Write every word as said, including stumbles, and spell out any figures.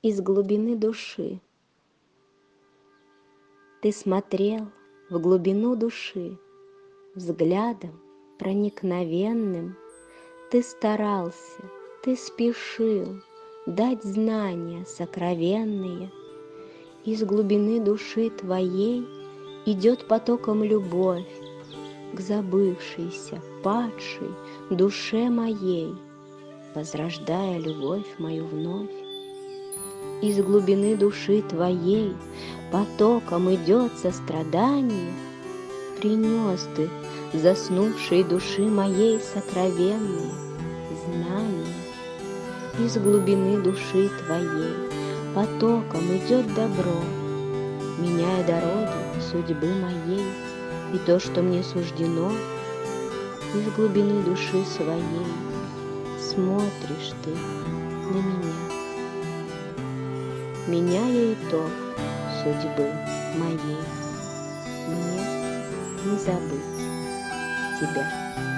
из глубины души. Ты смотрел в глубину души, взглядом проникновенным. Ты старался, ты спешил дать знания сокровенные. Из глубины души твоей идет потоком любовь к забывшейся, падшей душе моей, возрождая любовь мою вновь. Из глубины души твоей потоком идет сострадание. Принес ты заснувшей души моей сокровенные знания. Из глубины души твоей потоком идет добро, меняя дороги судьбы моей и то, что мне суждено. Из глубины души своей смотришь ты на меня, меняя итог судьбы моей. Мне не забыть тебя.